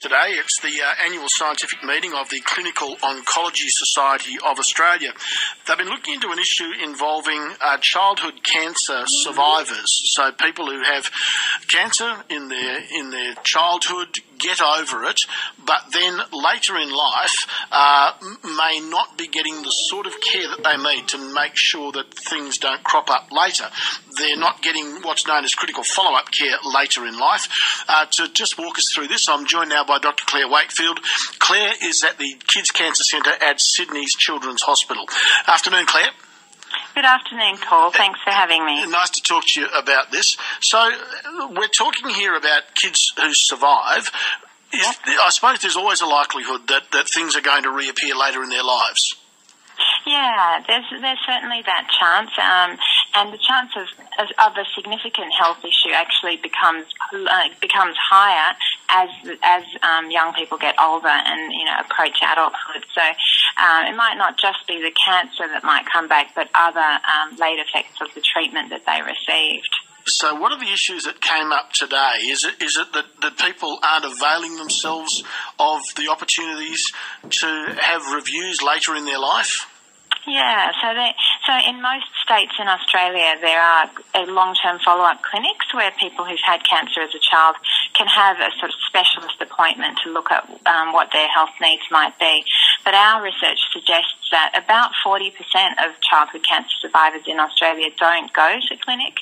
Today, it's the annual scientific meeting of the Clinical Oncology Society of Australia. They've been looking into an issue involving childhood cancer survivors, so people who have cancer in their childhood, get over it, but then later in life may not be getting the sort of care that they need to make sure that things don't crop up later. They're not getting what's known as critical follow-up care later in life. To just walk us through this, I'm joined now by Dr. Claire Wakefield. Claire is at the Kids Cancer Centre at Sydney's Children's Hospital. Afternoon, Claire. Good afternoon, Paul. Thanks for having me. Nice to talk to you about this. So we're talking here about kids who survive. I suppose there's always a likelihood that things are going to reappear later in their lives. Yeah, there's certainly that chance, and the chance of a significant health issue actually becomes higher as young people get older and approach adulthood. So it might not just be the cancer that might come back, but other late effects of the treatment that they received. So what are the issues that came up today? Is it that people aren't availing themselves of the opportunities to have reviews later in their life? Yeah, so in most states in Australia there are long-term follow-up clinics where people who've had cancer as a child can have a sort of specialist appointment to look at what their health needs might be. But our research suggests that about 40% of childhood cancer survivors in Australia don't go to clinic.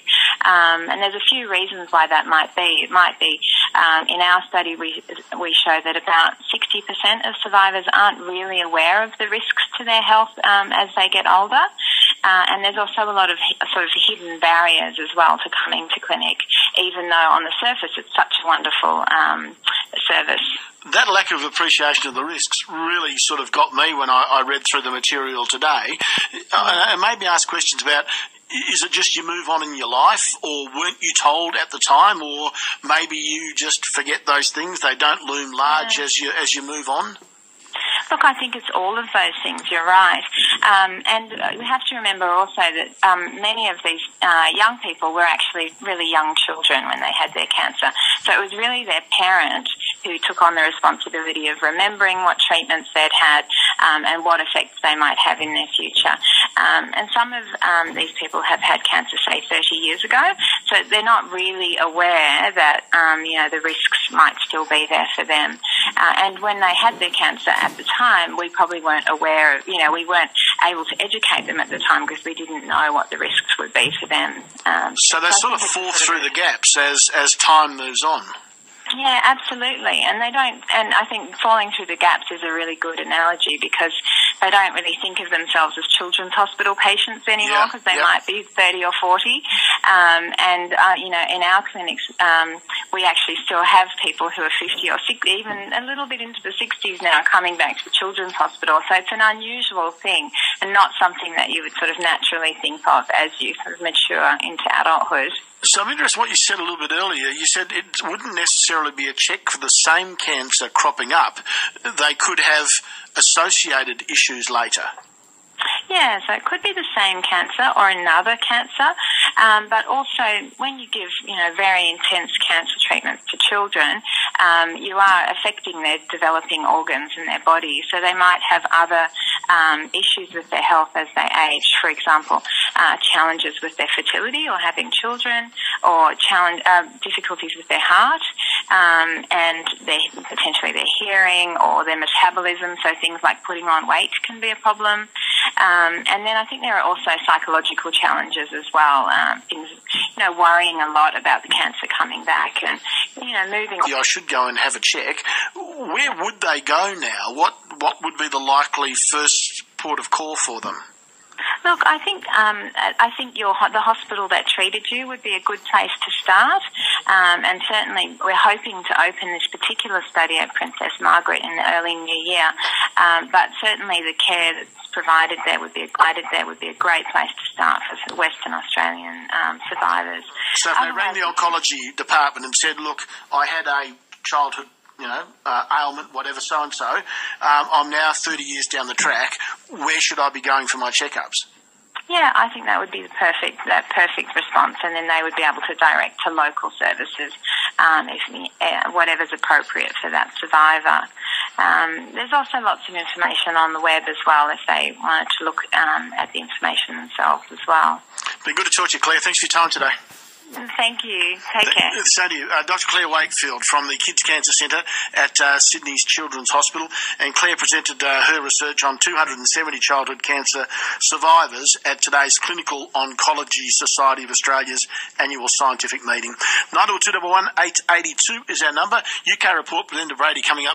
And there's a few reasons why that might be. It might be, in our study, we show that about 60% of survivors aren't really aware of the risks to their health as they get older. And there's also a lot of sort of hidden barriers as well to coming to clinic, even though on the surface it's such a wonderful service. That lack of appreciation of the risks really sort of got me when I read through the material today. And made me ask questions about, is it just you move on in your life, or weren't you told at the time, or maybe you just forget those things, they don't loom large as you move on? Look, I think it's all of those things, you're right. And we have to remember also that many of these young people were actually really young children when they had their cancer. So it was really their parent who took on the responsibility of remembering what treatments they'd had and what effects they might have in their future. And some of these people have had cancer, say, 30 years ago, so they're not really aware that, the risks might still be there for them. And when they had their cancer at the time, we probably weren't aware of, we weren't able to educate them at the time because we didn't know what the risks would be for them. So they sort of fall through the gaps as time moves on. Yeah, absolutely. And I think falling through the gaps is a really good analogy because they don't really think of themselves as children's hospital patients anymore because they might be 30 or 40. In our clinics, we actually still have people who are 50 or 60, even a little bit into the 60s now, coming back to the children's hospital. So it's an unusual thing and not something that you would sort of naturally think of as you sort of mature into adulthood. So I'm interested in what you said a little bit earlier. You said it wouldn't necessarily be a check for the same cancer cropping up. They could have associated issues later. Yeah, so it could be the same cancer or another cancer, but also when you give, very intense cancer treatments to children, you are affecting their developing organs in their body. So they might have other issues with their health as they age. For example, challenges with their fertility or having children, or difficulties with their heart, and potentially their hearing or their metabolism. So things like putting on weight can be a problem. And then I think there are also psychological challenges as well. Things, worrying a lot about the cancer coming back and, moving. I should go and have a check. Where would they go now? What would be the likely first port of call for them? Look, I think the hospital that treated you would be a good place to start, and certainly we're hoping to open this particular study at Princess Margaret in the early new year. But certainly the care that's provided there would be a great place to start for Western Australian survivors. So if they rang the oncology department and said, "Look, I had a childhood ailment, whatever, so-and-so, I'm now 30 years down the track, where should I be going for my checkups?" Yeah, I think that would be the perfect response, and then they would be able to direct to local services whatever's appropriate for that survivor. There's also lots of information on the web as well if they wanted to look at the information themselves as well. Been good to talk to you, Claire. Thanks for your time today. Thank you. Take care. So do you. Dr. Claire Wakefield from the Kids Cancer Centre at Sydney's Children's Hospital. And Claire presented her research on 270 childhood cancer survivors at today's Clinical Oncology Society of Australia's annual scientific meeting. 9211 882 is our number. UK Report, Belinda Brady coming up.